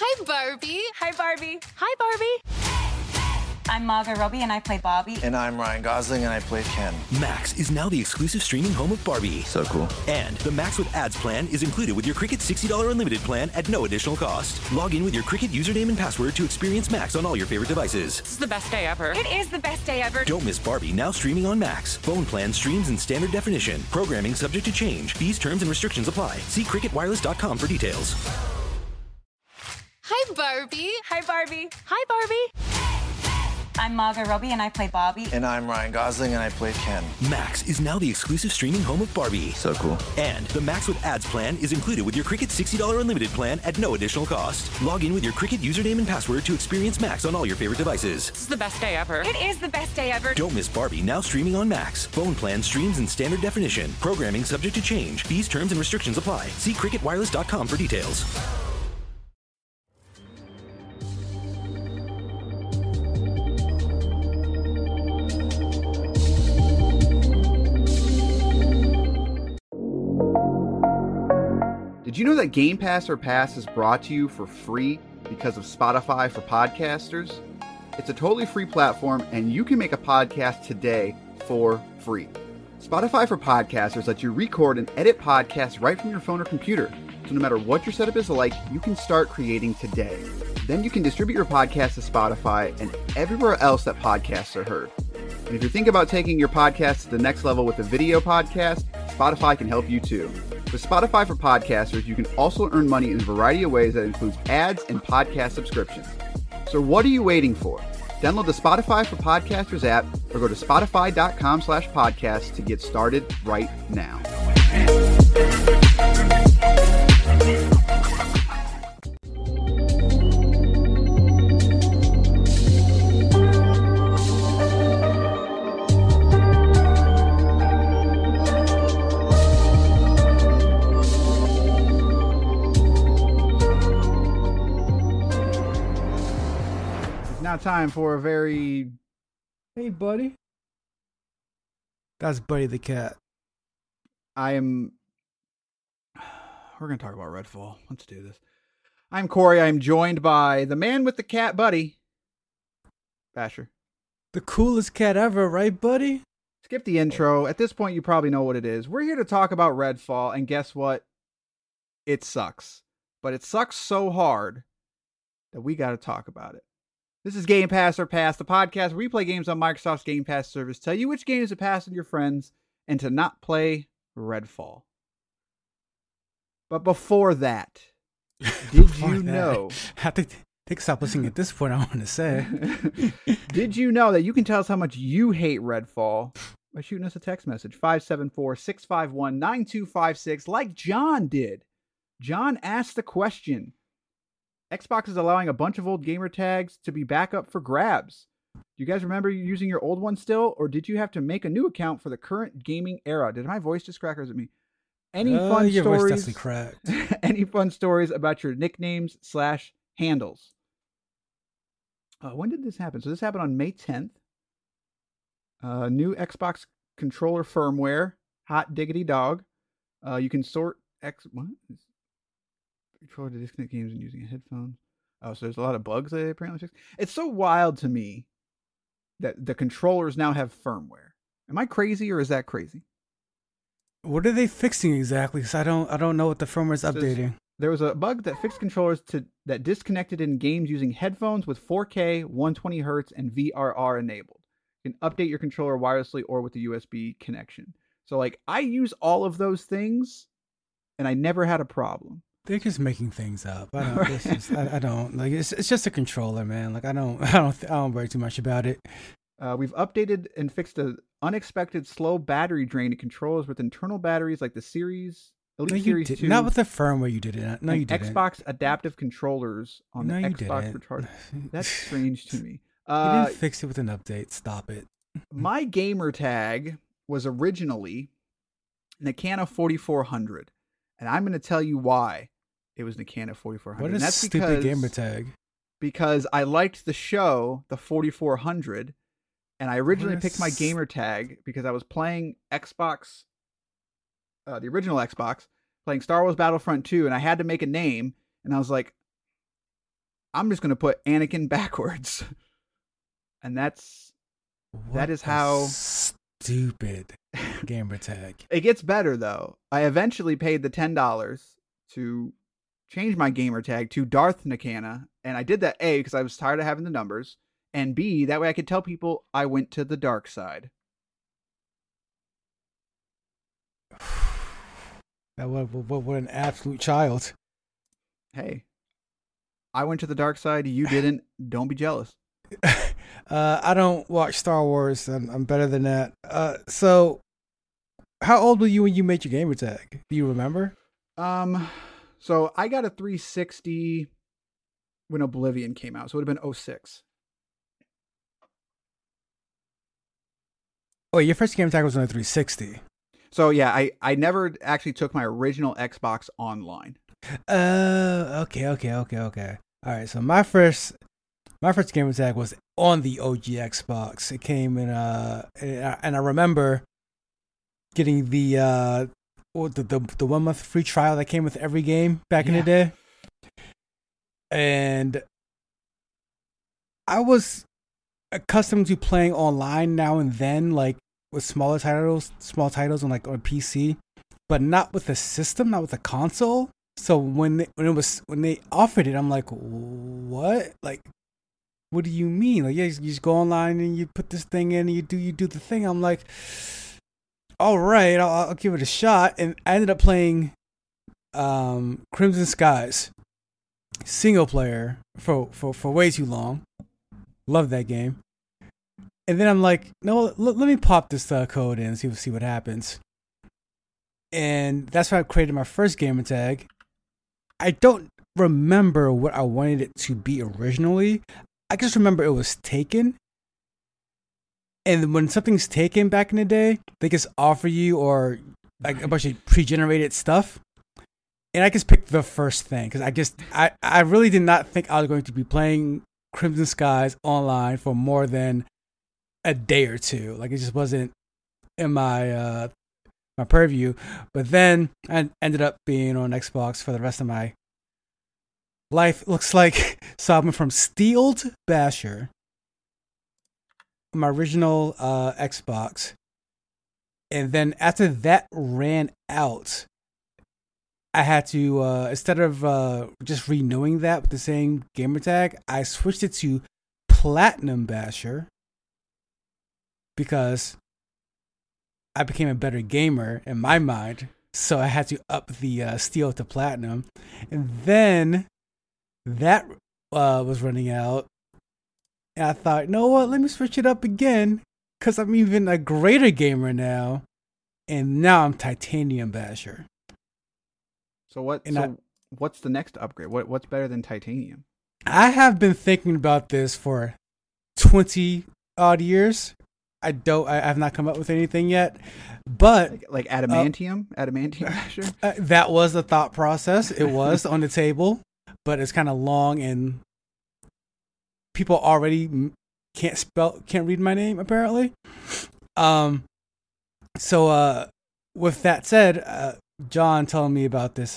Hi, Barbie. Hi, Barbie. Hi, Barbie. I'm Margot Robbie, and I play Barbie. And I'm Ryan Gosling, and I play Ken. Max is now the exclusive streaming home of Barbie. So cool. And the Max with Ads plan is included with your Cricket $60 unlimited plan at no additional cost. Log in with your Cricket username and password to experience Max on all your favorite devices. This is the best day ever. It is the best day ever. Don't miss Barbie, now streaming on Max. Phone plan streams in standard definition. Programming subject to change. Fees, terms, and restrictions apply. See cricketwireless.com for details. Hi, Barbie. Hi, Barbie. Hi, Barbie. I'm Margot Robbie, and I play Barbie. And I'm Ryan Gosling, and I play Ken. Max is now the exclusive streaming home of Barbie. So cool. And the Max with Ads plan is included with your Cricket $60 unlimited plan at no additional cost. Log in with your Cricket username and password to experience Max on all your favorite devices. This is the best day ever. It is the best day ever. Don't miss Barbie, now streaming on Max. Phone plan streams in standard definition. Programming subject to change. Fees, terms, and restrictions apply. See cricketwireless.com for details. Did you know that Game Pass or Pass is brought to you for free because of Spotify for podcasters? It's a totally free platform, and you can make a podcast today for free. Spotify for podcasters lets you record and edit podcasts right from your phone or computer. So no matter what your setup is like, you can start creating today. Then you can distribute your podcast to Spotify and everywhere else that podcasts are heard. And if you're thinking about taking your podcast to the next level with a video podcast, Spotify can help you too. With Spotify for podcasters, you can also earn money in a variety of ways that includes ads and podcast subscriptions. So what are you waiting for? Download the Spotify for Podcasters app or go to spotify.com/podcast to get started right now. Now time for a very... Hey, buddy. That's Buddy the cat. We're going to talk about Redfall. Let's do this. I'm Corey. I'm joined by the man with the cat, Buddy. Basher. The coolest cat ever, right, buddy? Skip the intro. At this point, you probably know what it is. We're here to talk about Redfall, and guess what? It sucks. But it sucks so hard that we got to talk about it. This is Game Pass or Pass, the podcast where we play games on Microsoft's Game Pass service, tell you which games to pass on your friends, and to not play Redfall. But before that, did you know... I have to stop listening at this point, I want to say. Did you know that you can tell us how much you hate Redfall by shooting us a text message, 574-651-9256, like John did. John asked the question... Xbox is allowing a bunch of old gamer tags to be back up for grabs. Do you guys remember using your old one still, or did you have to make a new account for the current gaming era? Did my voice just crack, or is it me? Any fun your stories? voice definitely cracked. Any fun stories about your nicknames/handles? When did this happen? So this happened on May 10th. New Xbox controller firmware, hot diggity dog. You can sort what? Controller to disconnect games and using a headphone. Oh, so there's a lot of bugs they apparently fixed. It's so wild to me that the controllers now have firmware. Am I crazy, or is that crazy? What are they fixing exactly? Because I don't know what the firmware is updating. There was a bug that fixed controllers that disconnected in games using headphones with 4K, 120 Hz, and VRR enabled. You can update your controller wirelessly or with a USB connection. So, like, I use all of those things, and I never had a problem. They're just making things up. I don't like. It's just a controller, man. Like I don't worry too much about it. We've updated and fixed an unexpected slow battery drain to controllers with internal batteries like the Elite Series 2. Not with the firmware you did it. No, you didn't. Xbox adaptive controllers on the Xbox Recharge. That's strange to me. You didn't fix it with an update. Stop it. My gamer tag was originally Nakana 4400. And I'm going to tell you why it was Nakana 4400. What a that's stupid gamer tag. Because I liked the show, the 4400, and I originally picked my gamer tag because I was playing Xbox, the original Xbox, playing Star Wars Battlefront 2, and I had to make a name, and I was like, I'm just going to put Anakin backwards. And that is how stupid gamer tag. It gets better though. I eventually paid the $10 to change my gamer tag to Darth Nakana, and I did that A because I was tired of having the numbers, and B that way I could tell people I went to the dark side. What an absolute child. Hey, I went to the dark side. You didn't. Don't be jealous. I don't watch Star Wars. I'm better than that. So how old were you when you made your gamer tag? Do you remember? So I got a 360 when Oblivion came out. So it would have been 06. Oh, your first gamer tag was on a 360. So yeah, I never actually took my original Xbox online. Okay. All right, so my first gamer tag was on the OG Xbox. It came in and I remember getting the 1 month free trial that came with every game back in the day. And I was accustomed to playing online now and then, like with small titles on like on PC, but not with the system, not with the console. So when they offered it, I'm like, what? Like, what do you mean? Like, yeah, you just go online and you put this thing in and you do the thing. I'm like, all right, I'll give it a shot. And I ended up playing Crimson Skies single player for way too long. Love that game. And then I'm like, no, let me pop this code in and see what happens. And that's why I created my first gamer tag. I don't remember what I wanted it to be originally. I just remember it was taken. And when something's taken back in the day, they just offer you or like a bunch of pre-generated stuff. And I just picked the first thing because I really did not think I was going to be playing Crimson Skies online for more than a day or two. Like, it just wasn't in my my purview. But then I ended up being on Xbox for the rest of my life. It looks like so I went from Steeled Basher, my original Xbox, and then after that ran out, I had to instead of just renewing that with the same gamertag, I switched it to Platinum Basher because I became a better gamer in my mind. So I had to up the Steel to Platinum, and then that was running out. And I thought, you know what? Let me switch it up again because I'm even a greater gamer now. And now I'm Titanium Basher. So what's the next upgrade? What's better than Titanium? I have been thinking about this for 20 odd years. I have not come up with anything yet. But like adamantium Basher? That was the thought process. It was on the table, but it's kind of long and people already can't read my name apparently. So with that said, John telling me about this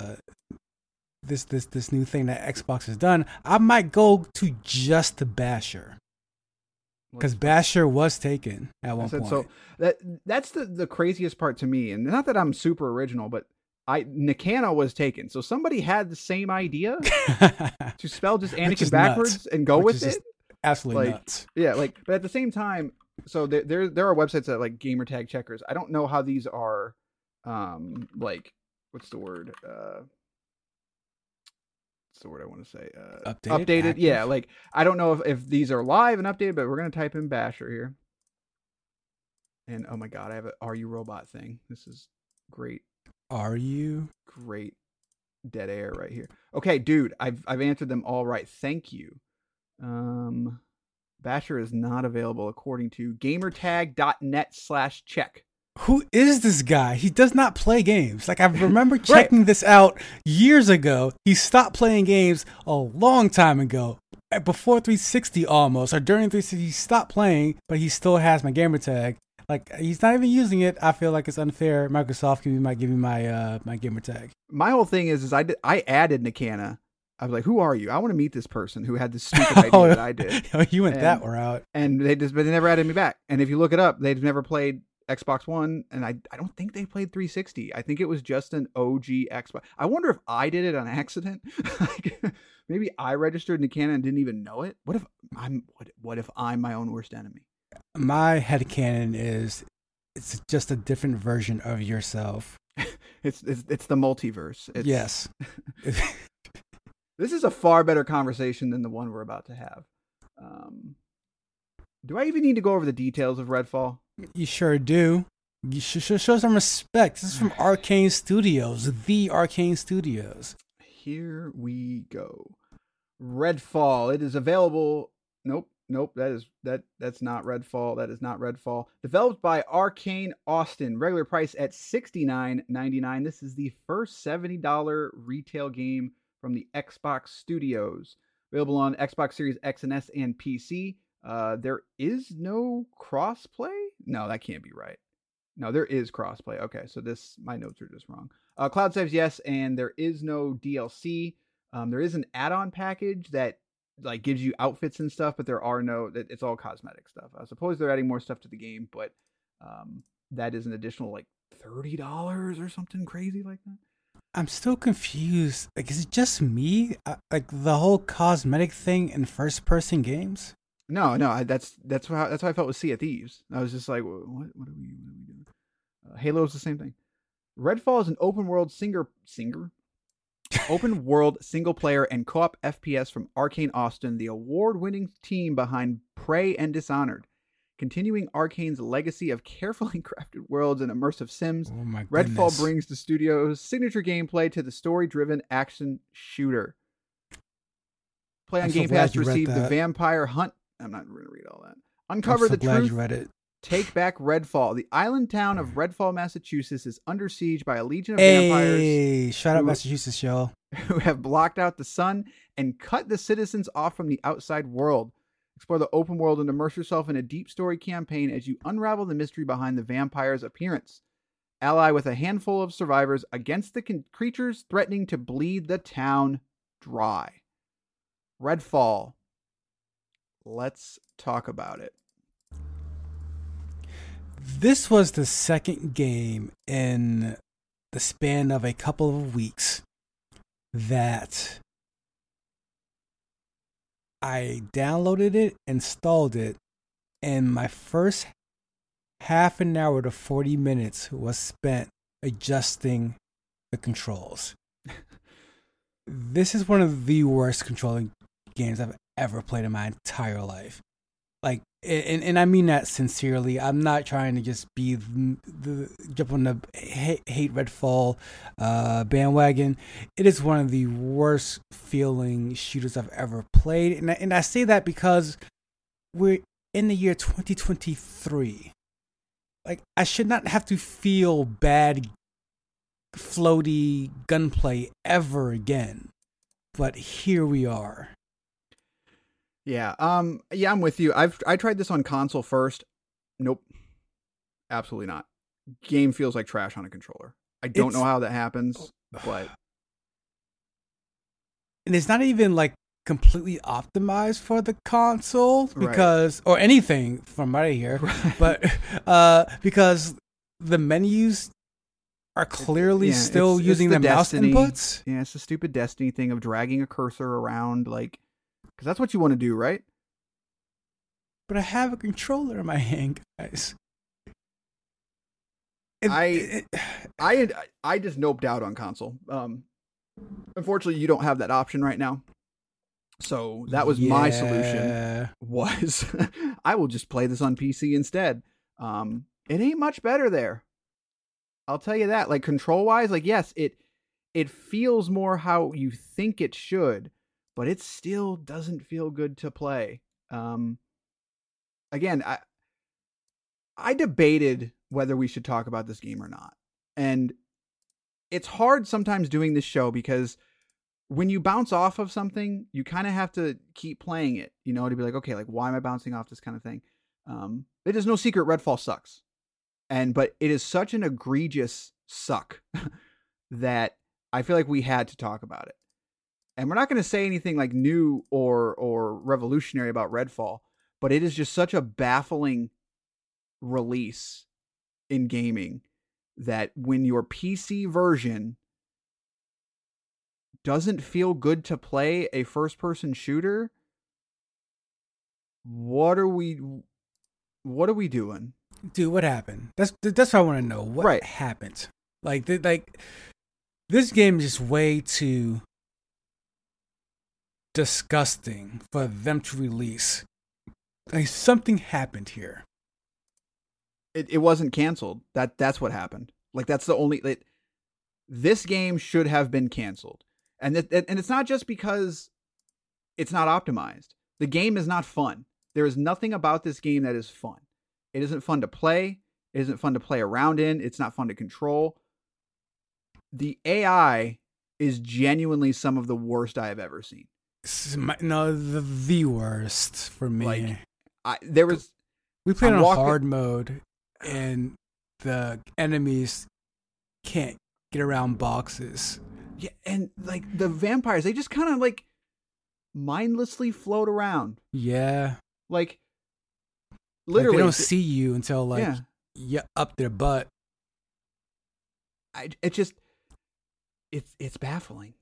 this new thing that Xbox has done, I might go to just the Basher because Basher was taken at one point. So that's the craziest part to me, and not that I'm super original, but Nakana was taken. So somebody had the same idea to spell just Anakin backwards nuts. And go with it. Absolutely nuts. Yeah, but at the same time, so there are websites that like gamertag checkers. I don't know how these are what's the word? What's the word I want to say? Updated. Active? Yeah, like I don't know if these are live and updated, but we're gonna type in Basher here. And oh my god, I have a Are You Robot thing. This is great. Are you? Great dead air right here. Okay, dude, I've answered them all right. Thank you. Basher is not available according to gamertag.net/check. Who is this guy? He does not play games. Like I remember checking this out years ago. He stopped playing games a long time ago. Before 360 almost, or during 360, he stopped playing, but he still has my gamertag. Like he's not even using it. I feel like it's unfair. Microsoft might give me my my gamer tag. My whole thing is I added Nakana. I was like, who are you? I want to meet this person who had this stupid idea that I did. You went that route. And but they never added me back. And if you look it up, they've never played Xbox One, and I don't think they played 360. I think it was just an OG Xbox. I wonder if I did it on accident. Like, maybe I registered in the canon and didn't even know it. What if I'm my own worst enemy? My headcanon is it's just a different version of yourself. It's the multiverse. Yes. This is a far better conversation than the one we're about to have. Do I even need to go over the details of Redfall? You sure do. You should show some respect. This is from Arcane Studios, the Arcane Studios. Here we go. Redfall. It is available. Nope. That's not Redfall. That is not Redfall. Developed by Arcane Austin. Regular price at $69.99. This is the first $70 retail game from the Xbox Studios. Available on Xbox Series X and S and PC. There is no crossplay? No, that can't be right. No, there is crossplay. Okay, so my notes are just wrong. Cloud saves yes, and there is no DLC. There is an add-on package that like gives you outfits and stuff, but there are it's all cosmetic stuff. I suppose they're adding more stuff to the game, but that is an additional like $30 or something crazy like that. I'm still confused. Like, is it just me? Like the whole cosmetic thing in first-person games? No, that's how I felt with Sea of Thieves. I was just like, what are we doing? Halo is the same thing. Redfall is an open world open world single player and co-op FPS from Arcane Austin, the award-winning team behind Prey and Dishonored. Continuing Arcane's legacy of carefully crafted worlds and immersive sims, Oh my Redfall goodness. brings the studio's signature gameplay to the story-driven action shooter. Play on I'm so Game glad Pass to you read receive the that. Vampire Hunt. I'm not going to read all that. I'm Uncover so the glad truth. you read it. Take back Redfall. The island town of Redfall, Massachusetts is under siege by a legion of vampires Hey, shout out who- Massachusetts, y'all. who have blocked out the sun and cut the citizens off from the outside world. Explore the open world and immerse yourself in a deep story campaign as you unravel the mystery behind the vampire's appearance. Ally with a handful of survivors against the creatures threatening to bleed the town dry. Redfall. Let's talk about it. This was the second game in the span of a couple of weeks that I downloaded it, installed it, and my first half an hour to 40 minutes was spent adjusting the controls. This is one of the worst controlling games I've ever played in my entire life. Like, and I mean that sincerely. I'm not trying to just be the jump on the hate Redfall bandwagon. It is one of the worst feeling shooters I've ever played, and I say that because we're in the year 2023. Like, I should not have to feel bad, floaty gunplay ever again, but here we are. Yeah, I'm with you. I tried this on console first. Nope. Absolutely not. Game feels like trash on a controller. I don't know how that happens, but and it's not even like completely optimized for the console because or anything from right here, but because the menus are clearly still it's using the mouse Destiny inputs. Yeah, it's the stupid Destiny thing of dragging a cursor around, like, because that's what you want to do, right? But I have a controller in my hand, guys. I just noped out on console. Unfortunately, you don't have that option right now. So that was my solution. Was I will just play this on PC instead. It ain't much better there. I'll tell you that. Like, control wise, like, yes, it feels more how you think it should, but it still doesn't feel good to play. Again, I debated whether we should talk about this game or not. And it's hard sometimes doing this show because when you bounce off of something, you kind of have to keep playing it, you know, to be like, okay, like, why am I bouncing off this kind of thing? It is no secret Redfall sucks. But it is such an egregious suck that I feel like we had to talk about it. And we're not going to say anything like new or revolutionary about Redfall, but it is just such a baffling release in gaming that when your PC version doesn't feel good to play a first-person shooter, what are we doing? Dude, what happened? That's what I want to know. What happened? Like this game is just way too disgusting for them to release. Like something happened here. It wasn't canceled. That's what happened. Like that's the only. This game should have been canceled, and it's not just because it's not optimized. The game is not fun. There is nothing about this game that is fun. It isn't fun to play. It isn't fun to play around in. It's not fun to control. The AI is genuinely some of the worst I have ever seen. No, the worst for me. Like, we played on hard mode, and the enemies can't get around boxes. Yeah, and like the vampires, they just kind of like mindlessly float around. Yeah. Like literally, they don't see you until you're up their butt. It's baffling.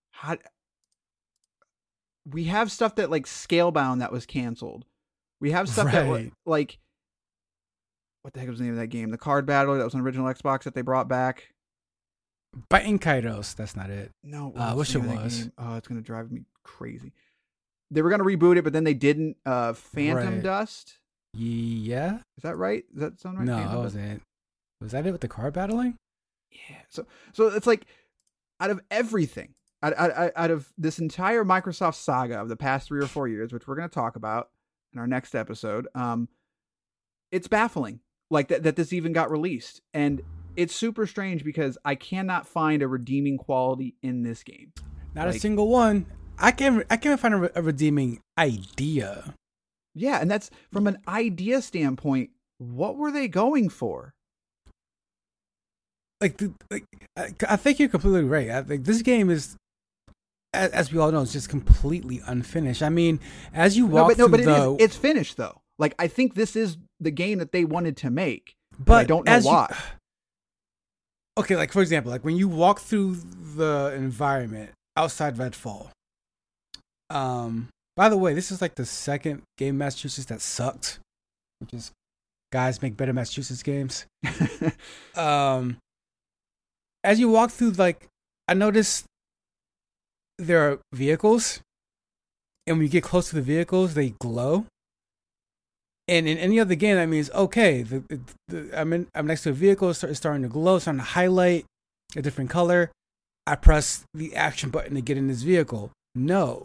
We have stuff that like Scalebound that was canceled. We have stuff that like what the heck was the name of that game? The card battle that was on original Xbox that they brought back. Biting Kairos. That's not it. No, I wish it was. Oh, it's gonna drive me crazy. They were gonna reboot it, but then they didn't. Phantom Dust. Yeah. Is that right? Does that sound right? No, that wasn't it. Was that it with the card battling? Yeah. So it's like out of everything, out of this entire Microsoft saga of the past 3 or 4 years, which we're going to talk about in our next episode, it's baffling like that this even got released. And it's super strange because I cannot find a redeeming quality in this game. Not a single one. I can't find a redeeming idea. Yeah, and that's from an idea standpoint. What were they going for? I think you're completely right. I think this game is, as we all know, it's just completely unfinished. I mean, as you walk it's finished though. Like I think this is the game that they wanted to make, but I don't know why. Okay, like for example, like when you walk through the environment outside Redfall. By the way, this is like the second game in Massachusetts that sucked, which is guys make better Massachusetts games. As you walk through, like, I noticed there are vehicles, and when you get close to the vehicles, they glow. And in any other game, that means, okay, I'm next to a vehicle, it's starting to glow, it's starting to highlight a different color. I press the action button to get in this vehicle. No.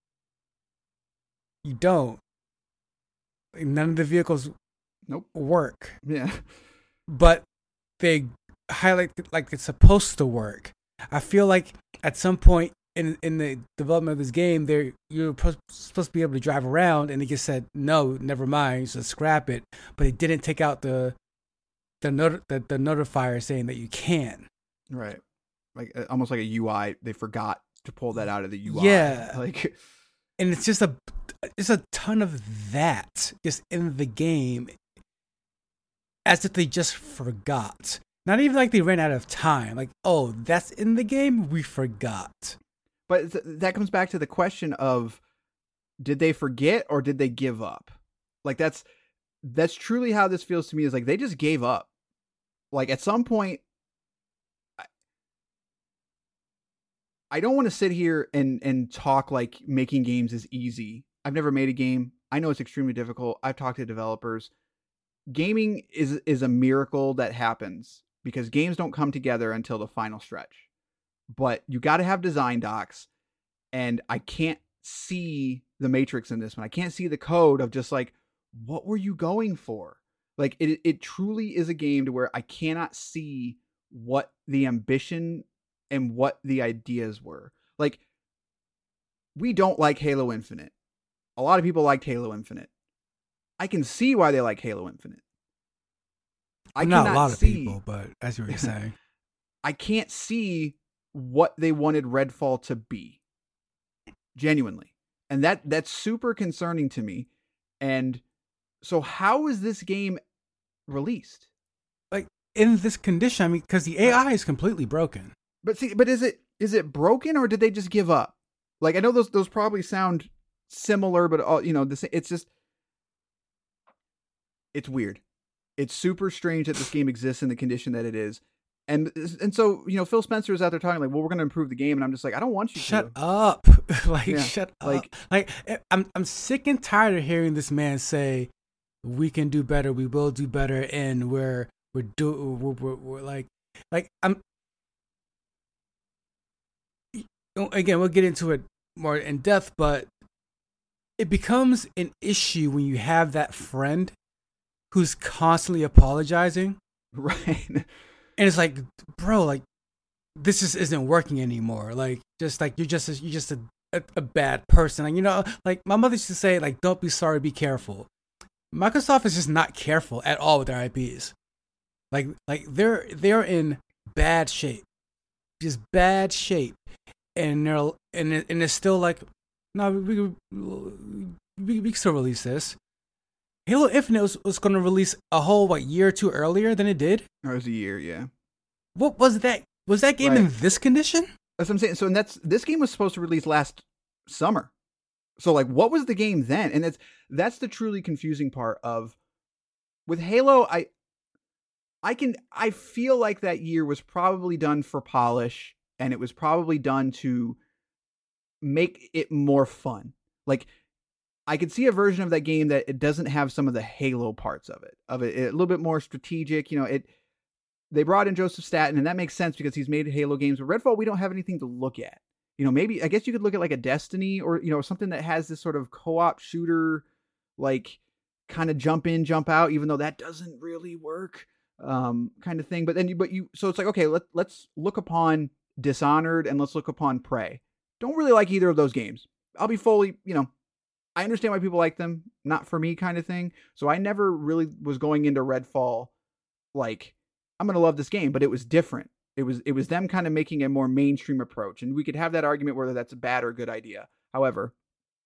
You don't. None of the vehicles work. Yeah. But they highlight like it's supposed to work. I feel like at some point in the development of this game, you're supposed to be able to drive around, and it just said no, never mind, so scrap it. But it didn't take out the notifier saying that you can. Right, like almost like a UI. They forgot to pull that out of the UI. Yeah, like, and it's just a ton of that just in the game, as if they just forgot. Not even like they ran out of time. Like, oh, that's in the game? We forgot. But that comes back to the question of, did they forget or did they give up? Like, that's truly how this feels to me, is like they just gave up. Like, at some point, I don't want to sit here and talk like making games is easy. I've never made a game. I know it's extremely difficult. I've talked to developers. Gaming is a miracle that happens because games don't come together until the final stretch. But you got to have design docs, and I can't see the matrix in this one. I can't see the code of just like, what were you going for? Like it truly is a game to where I cannot see what the ambition and what the ideas were. Like, we don't like Halo Infinite. A lot of people liked Halo Infinite. I can see why they like Halo Infinite. Not a lot of people, but as you were saying, I can't see what they wanted Redfall to be. genuinely. And that's super concerning to me. And so how is this game released? Like in this condition, I mean, because the AI is completely broken. But is it broken, or did they just give up? Like, I know those probably sound similar, but it's weird. It's super strange that this game exists in the condition that it is. And so, Phil Spencer is out there talking like, well, we're going to improve the game. And I'm just like, I don't want you Shut to. up. Shut up. Like, I'm sick and tired of hearing this man say, we can do better. We will do better. And we're like, I'm, again, we'll get into it more in depth, but it becomes an issue when you have that friend who's constantly apologizing. Right. And it's like, bro, like, this just isn't working anymore. Like, just like, you're just a bad person. And, like my mother used to say, like, don't be sorry, be careful. Microsoft is just not careful at all with their IPs. Like they're in bad shape, just bad shape. And it's still like, no, we can still release this. Halo Infinite was going to release a whole year or two earlier than it did. It was a year, yeah. What was that? Was that game in this condition? That's what I'm saying. So, and this game was supposed to release last summer. So, like, what was the game then? And that's the truly confusing part of with Halo. I feel like that year was probably done for polish, and it was probably done to make it more fun. Like, I could see a version of that game that it doesn't have some of the Halo parts of it, a little bit more strategic. They brought in Joseph Staten, and that makes sense because he's made Halo games. But Redfall, we don't have anything to look at. Maybe, I guess you could look at like a Destiny or, something that has this sort of co-op shooter, like kind of jump in, jump out, even though that doesn't really work, kind of thing. So it's like, okay, let's look upon Dishonored and let's look upon Prey. Don't really like either of those games. I'll be fully, I understand why people like them, not for me kind of thing. So I never really was going into Redfall like, I'm going to love this game, but it was different. It was them kind of making a more mainstream approach. And we could have that argument whether that's a bad or a good idea. However,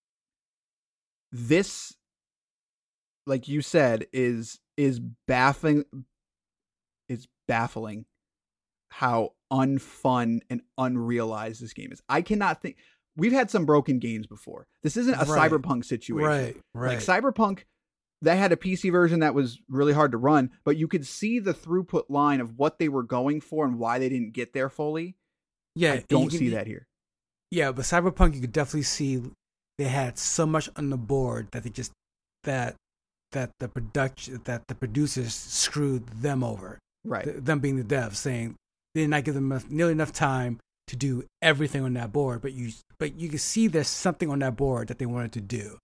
this, like you said, is baffling. It's baffling how unfun and unrealized this game is. I cannot think. We've had some broken games before. This isn't a Cyberpunk situation. Right. Like Cyberpunk, that had a PC version that was really hard to run, but you could see the throughput line of what they were going for and why they didn't get there fully. Yeah, I don't see that here. Yeah, but Cyberpunk, you could definitely see they had so much on the board that they just that the producers screwed them over. Right. Them being the devs, saying they did not give them nearly enough time to do everything on that board, but you can see there's something on that board that they wanted to do.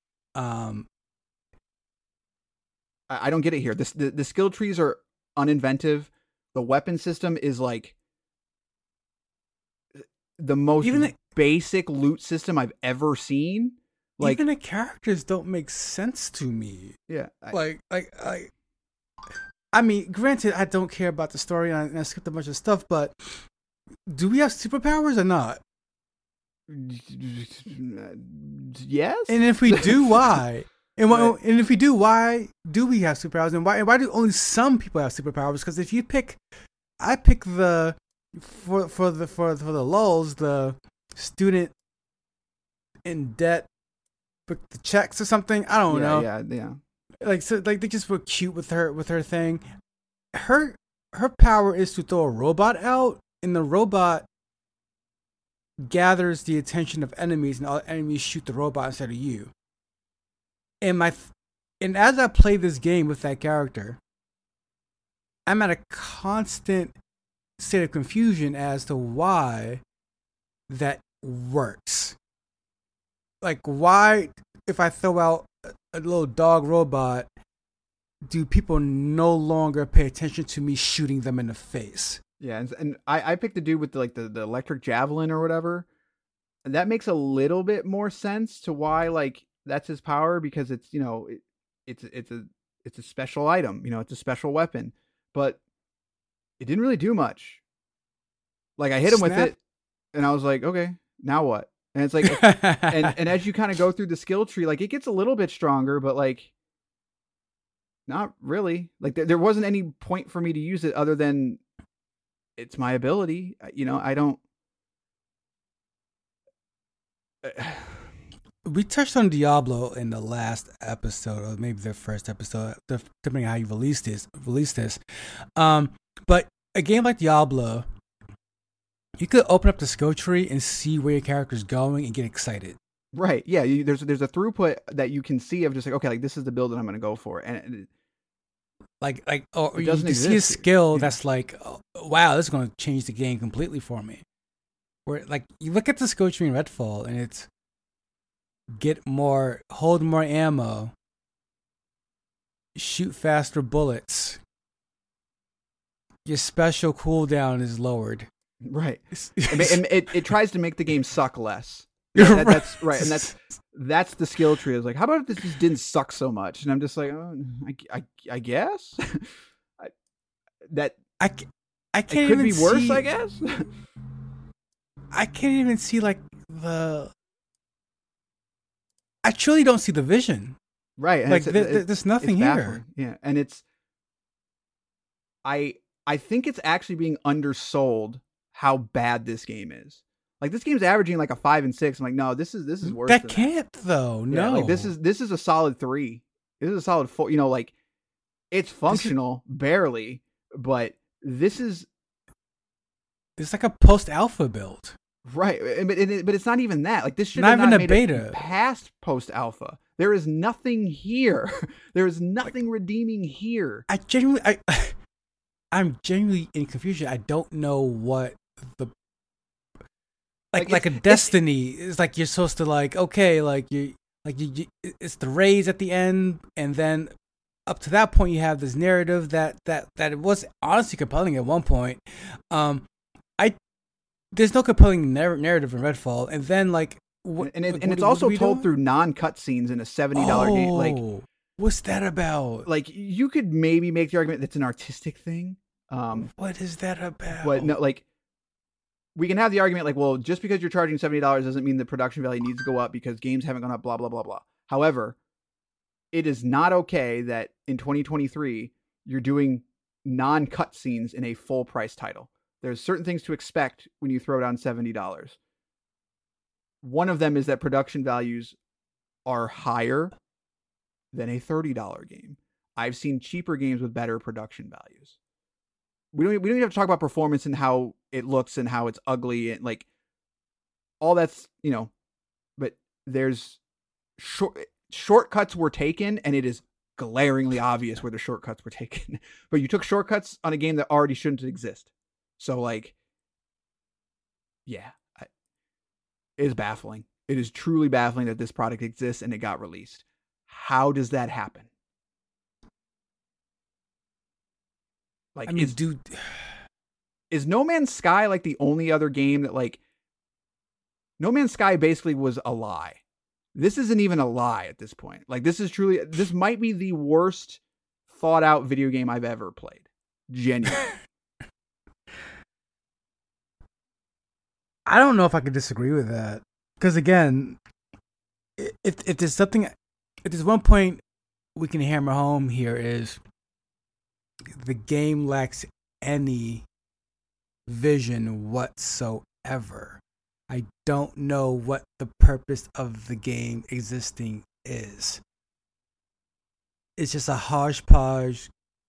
I don't get it here. The skill trees are uninventive. The weapon system is like the most basic loot system I've ever seen. Like, even the characters don't make sense to me. Yeah. I mean, granted, I don't care about the story and I skipped a bunch of stuff, but do we have superpowers or not? Yes. And if we do, why? And if we do, why do we have superpowers? And why do only some people have superpowers? Because if you I pick the for the lulz, the student in debt, book the checks or something. I don't know. Yeah. Like, so, like, they just were cute with her thing. Her power is to throw a robot out, and the robot gathers the attention of enemies, and all enemies shoot the robot instead of you. And as I play this game with that character, I'm at a constant state of confusion as to why that works. Like, why, if I throw out a little dog robot, do people no longer pay attention to me shooting them in the face? Yeah, and I picked the dude with the electric javelin or whatever. And that makes a little bit more sense to why, like, that's his power, because it's, it's a special item, it's a special weapon. But it didn't really do much. Like, I hit him with it, and I was like, okay, now what? And it's like, and as you kind of go through the skill tree, like it gets a little bit stronger, but like not really. Like there wasn't any point for me to use it other than it's my ability. You know, I don't. We touched on Diablo in the last episode, or maybe the first episode, depending on how you released this. But a game like Diablo, you could open up the skill tree and see where your character's going and get excited. Right. Yeah. There's a throughput that you can see of just like, okay, like this is the build that I'm going to go for, and or you can see a skill that's like, oh, wow, this is going to change the game completely for me. Where like you look at the skill tree in Redfall and it's hold more ammo, shoot faster bullets. Your special cooldown is lowered. Right. And it tries to make the game suck less. That's right. And that's the skill tree. It's like, how about if this just didn't suck so much? And I'm just like, oh, I guess I can't it could even be worse, see, I guess. I can't even see like I truly don't see the vision. Right. And like there's nothing here. Baffling. Yeah. And it's, I think it's actually being undersold how bad this game is. Like this game's averaging like a 5 and 6. I'm like, no, this is worse. That can't though. Yeah, no, like this is a solid 3. This is a solid 4. You know, like it's functional barely, but this is. It's like a post-alpha build. Right, but it's not even that. Like this should not have even not a made beta. It past post-alpha. There is nothing here. There is nothing redeeming here. I'm genuinely in confusion. I don't know what the like a Destiny is like. You're supposed to like, okay, like you it's the raids at the end, and then up to that point you have this narrative that it was honestly compelling at one point. There's no compelling narrative in Redfall, and then like it's also told through non-cutscenes in a $70 game. Like, what's that about? Like, you could maybe make the argument that's an artistic thing. What is that about? But no, like, we can have the argument like, well, just because you're charging $70 doesn't mean the production value needs to go up because games haven't gone up. Blah blah blah blah. However, it is not okay that in 2023 you're doing non-cutscenes in a full price title. There's certain things to expect when you throw down $70. One of them is that production values are higher than a $30 game. I've seen cheaper games with better production values. We don't even have to talk about performance and how it looks and how it's ugly and like all that's, you know, but there's shortcuts were taken and it is glaringly obvious where the shortcuts were taken. But you took shortcuts on a game that already shouldn't exist. So, like, yeah, it is baffling. It is truly baffling that this product exists and it got released. How does that happen? Like, I mean, is No Man's Sky like the only other game that like No Man's Sky basically was a lie? This isn't even a lie at this point. Like, this might be the worst thought out video game I've ever played. Genuinely. I don't know if I could disagree with that. Because again, if there's one point we can hammer home here is the game lacks any vision whatsoever. I don't know what the purpose of the game existing is. It's just a hodgepodge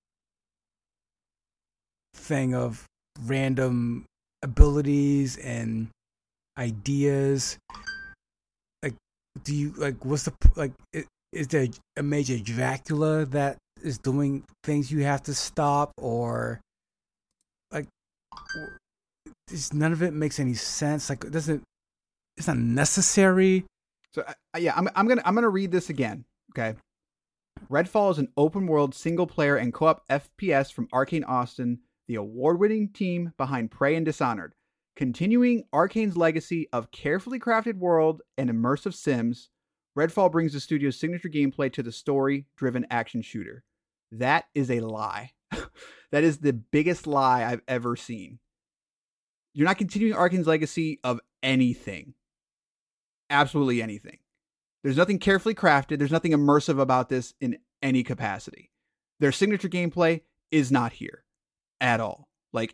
thing of random abilities and ideas. Like, do you like? What's the like? Is there a major Dracula that is doing things you have to stop, or like? None of it makes any sense. Like, it doesn't. It's not necessary. So yeah, I'm gonna read this again. Okay. Redfall is an open world single player and co-op FPS from Arcane Austin, the award-winning team behind Prey and Dishonored. Continuing Arcane's legacy of carefully crafted world and immersive sims, Redfall brings the studio's signature gameplay to the story-driven action shooter. That is a lie. That is the biggest lie I've ever seen. You're not continuing Arcane's legacy of anything. absolutely anything. There's nothing carefully crafted. There's nothing immersive about this in any capacity. Their signature gameplay is not here at all. Like,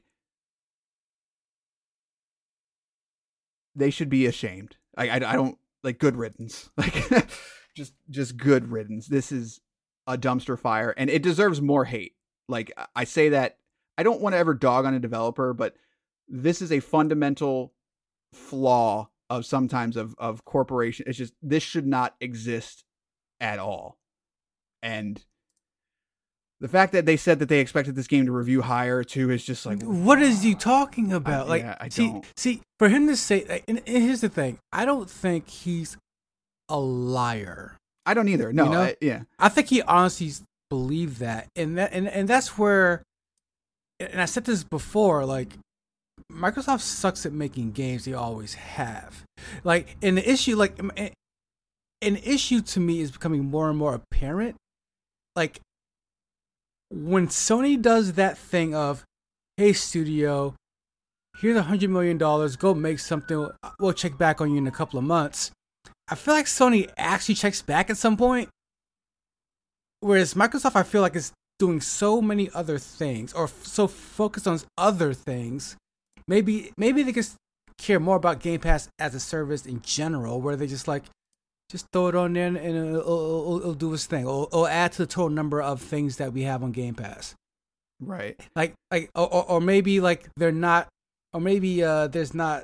they should be ashamed. I don't like good riddance. Like, just good riddance. This is a dumpster fire, and it deserves more hate. Like, I say that I don't want to ever dog on a developer, but this is a fundamental flaw of sometimes of corporation. It's just, this should not exist at all. And the fact that they said that they expected this game to review higher too is just like, what is you talking about? I don't. See, for him to say, and here's the thing, I don't think he's a liar. I don't either. No, you know? I think he honestly believed that, and that's where, and I said this before, like, Microsoft sucks at making games. They always have. Like, and the issue, like, an issue to me is becoming more and more apparent. Like, when Sony does that thing of, hey, studio, here's $100 million, go make something, we'll check back on you in a couple of months. I feel like Sony actually checks back at some point. Whereas Microsoft, I feel like, is doing so many other things, or so focused on other things. Maybe they could care more about Game Pass as a service in general, where they just like, just throw it on there and it'll do its thing. It'll add to the total number of things that we have on Game Pass. Right. Or maybe like they're not, or maybe there's not.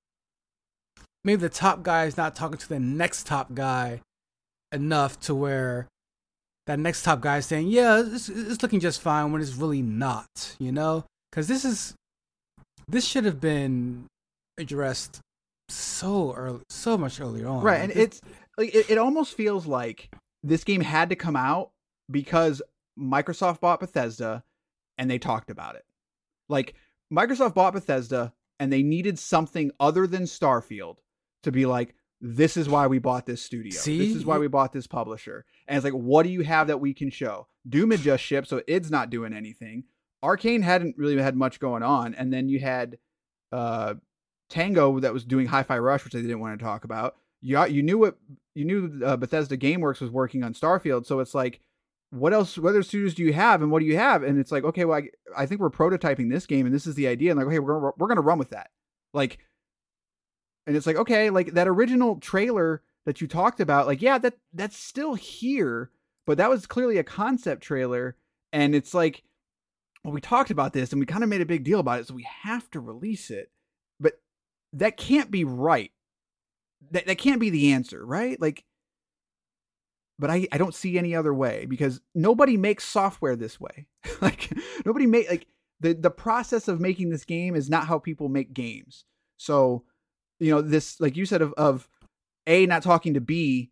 Maybe the top guy is not talking to the next top guy enough to where that next top guy is saying, yeah, it's looking just fine, when it's really not, you know? Because this should have been addressed so much earlier on. Right, and it's like it almost feels like this game had to come out because Microsoft bought Bethesda and they talked about it. Like, Microsoft bought Bethesda and they needed something other than Starfield to be like, this is why we bought this studio. See? This is why we bought this publisher. And it's like, what do you have that we can show? Doom had just shipped, so it's not doing anything. Arcane hadn't really had much going on. And then you had Tango that was doing Hi-Fi Rush, which they didn't want to talk about. You knew Bethesda GameWorks was working on Starfield. So it's like, what other studios do you have, and what do you have? And it's like, okay, well, I think we're prototyping this game, and this is the idea. And like, okay, we're gonna run with that. Like, and it's like, okay, like that original trailer that you talked about, like, yeah, that's still here, but that was clearly a concept trailer. And it's like, well, we talked about this and we kind of made a big deal about it, so we have to release it. But that can't be right. That can't be the answer, right? Like, but I don't see any other way, because nobody makes software this way. Like, nobody like the process of making this game is not how people make games. So, you know, this, like you said, of A, not talking to B,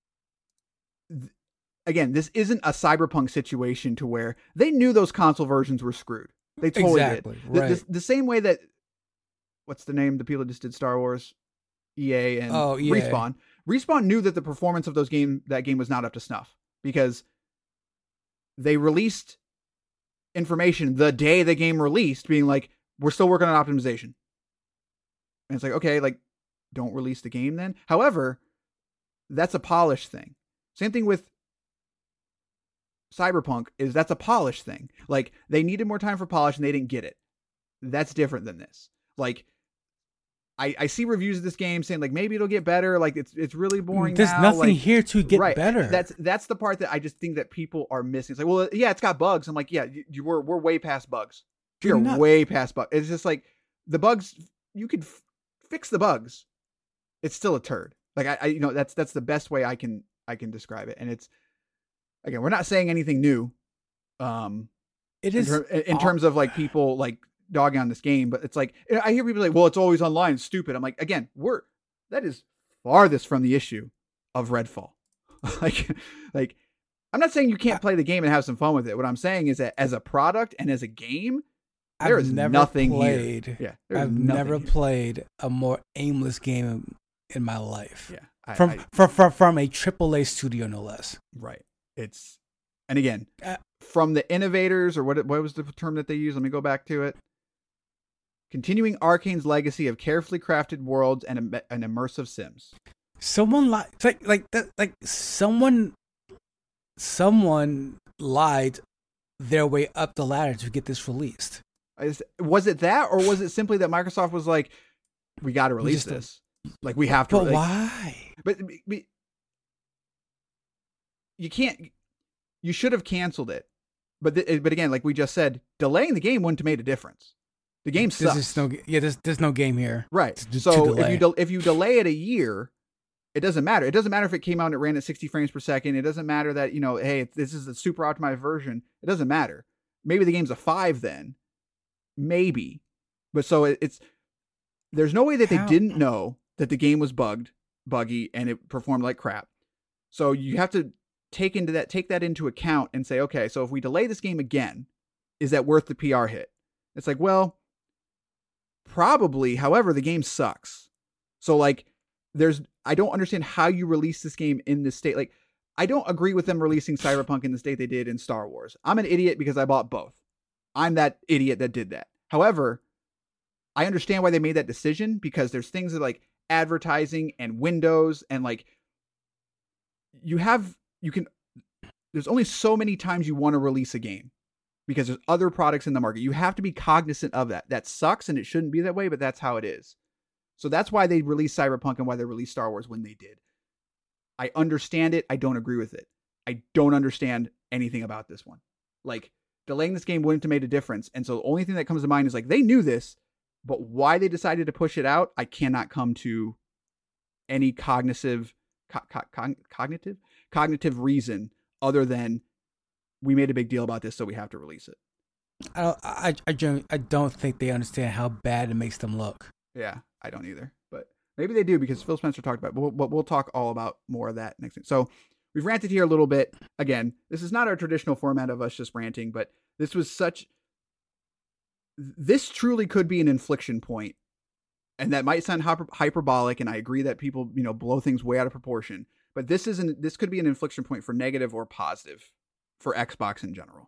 again, this isn't a Cyberpunk situation to where they knew those console versions were screwed. They totally did. Right. The same way that, what's the name? The people that just did Star Wars, EA and EA. Respawn. Respawn knew that the performance of that game was not up to snuff, because they released information the day the game released, being like, we're still working on optimization. And it's like, okay, like, don't release the game then. However, that's a polish thing. Same thing with Cyberpunk, that's a polish thing. Like, they needed more time for polish and they didn't get it. That's different than this. Like, I see reviews of this game saying like, maybe it'll get better. Like, it's really boring. There's now. nothing like, here to get right. better. That's the part that I just think that people are missing. It's like, well, yeah, it's got bugs. I'm like, yeah, we're way past bugs. You're way past bugs. It's just like the bugs, you could fix the bugs. It's still a turd. Like, I that's the best way I can describe it. And it's, again, we're not saying anything new. It is in terms of like people like dogging on this game, but it's like, I hear people like, well, it's always online, it's stupid. I'm like, again, that is farthest from the issue of Redfall. like I'm not saying you can't play the game and have some fun with it. What I'm saying is that as a product and as a game, there is nothing here. Yeah, I've never played a more aimless game in my life. Yeah, from a AAA studio, no less. Right. And again, from the innovators, or what was the term that they used? Let me go back to it. Continuing Arcane's legacy of carefully crafted worlds and immersive sims. Someone lied. Someone lied their way up the ladder to get this released. Was it that, or was it simply that Microsoft was like, we got to release this? Like, we have to. But why? But you can't. You should have canceled it. But again, like we just said, delaying the game wouldn't have made a difference. The game sucks. There's no game here. Right. To So delay. if you delay it a year, it doesn't matter. It doesn't matter if it came out and it ran at 60 frames per second. It doesn't matter that, hey, this is a super optimized version. It doesn't matter. Maybe the game's a 5 then. Maybe. But so there's no way that they didn't know that the game was buggy, and it performed like crap. So you have to take that into account and say, okay, so if we delay this game again, is that worth the PR hit? It's like, well, probably. However, the game sucks. So like, I don't understand how you release this game in this state. Like, I don't agree with them releasing Cyberpunk in the state they did in Star Wars. I'm an idiot because I bought both. I'm that idiot that did that. However, I understand why they made that decision, because there's things that like advertising and Windows, and like there's only so many times you want to release a game because there's other products in the market. You have to be cognizant of that. That sucks, and it shouldn't be that way, but that's how it is. So that's why they released Cyberpunk and why they released Star Wars when they did. I understand it. I don't agree with it. I don't understand anything about this one. Like, delaying this game wouldn't have made a difference. And so the only thing that comes to mind is like, they knew this, but why they decided to push it out, I cannot come to any cognitive reason other than we made a big deal about this, so we have to release it. I don't think they understand how bad it makes them look. Yeah, I don't either. But maybe they do, because Phil Spencer talked about it. But we'll talk all about more of that next thing. So we've ranted here a little bit. Again, this is not our traditional format of us just ranting, but this truly could be an inflection point. And that might sound hyperbolic, and I agree that people, blow things way out of proportion. But this could be an inflection point for negative or positive for Xbox in general.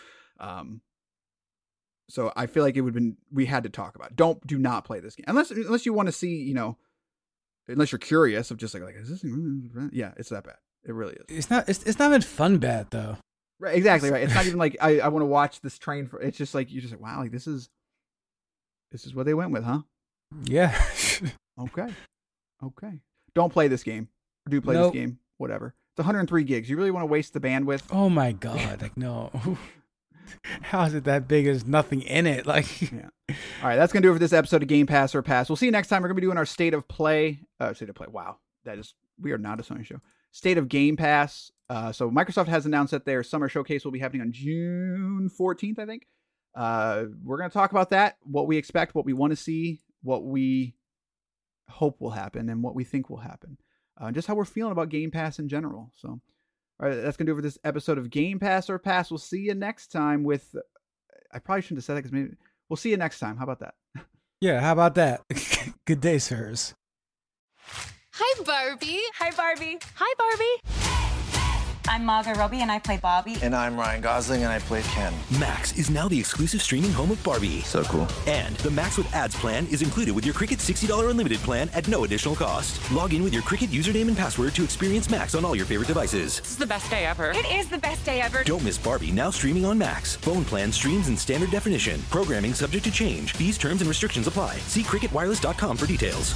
So I feel like we had to talk about it. Do not play this game unless you want to see, unless you're curious of just like is this thing really, yeah, it's that bad. It really is. It's not even fun bad though. Right, exactly right. It's not even like I want to watch this train for. It's just like you're just like, wow, like this is what they went with, huh? Yeah. Okay. Don't play this game. Or do play this game. Whatever. It's 103 gigs. You really want to waste the bandwidth? Oh my god! Like no. How is it that big? There's nothing in it. Like, yeah. All right, that's gonna do it for this episode of Game Pass or Pass. We'll see you next time. We're gonna be doing our state of play. Wow, we are not a Sony show. State of Game Pass. So Microsoft has announced that their summer showcase will be happening on June 14th, I think. We're gonna talk about that, what we expect, what we want to see, what we hope will happen, and what we think will happen. Just how we're feeling about Game Pass in general. So. All right, that's going to do it for this episode of Game Pass or Pass. We'll see you next time with... I probably shouldn't have said that because maybe... We'll see you next time. How about that? Yeah, how about that? Good day, sirs. Hi, Barbie. Hi, Barbie. Hi, Barbie. I'm Margot Robbie, and I play Barbie. And I'm Ryan Gosling, and I play Ken. Max is now the exclusive streaming home of Barbie. So cool. And the Max with Ads plan is included with your Cricket $60 unlimited plan at no additional cost. Log in with your Cricket username and password to experience Max on all your favorite devices. This is the best day ever. It is the best day ever. Don't miss Barbie, now streaming on Max. Phone plan streams in standard definition. Programming subject to change. Fees, terms, and restrictions apply. See cricketwireless.com for details.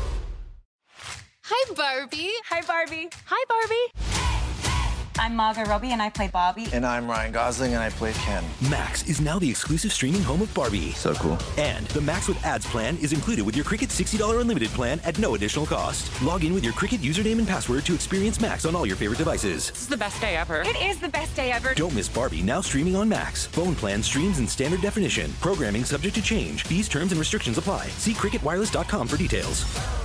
Hi, Barbie. Hi, Barbie. Hi, Barbie. I'm Margot Robbie, and I play Barbie. And I'm Ryan Gosling, and I play Ken. Max is now the exclusive streaming home of Barbie. So cool. And the Max with Ads plan is included with your Cricket $60 unlimited plan at no additional cost. Log in with your Cricket username and password to experience Max on all your favorite devices. This is the best day ever. It is the best day ever. Don't miss Barbie, now streaming on Max. Phone plan streams in standard definition. Programming subject to change. Fees, terms, and restrictions apply. See cricketwireless.com for details.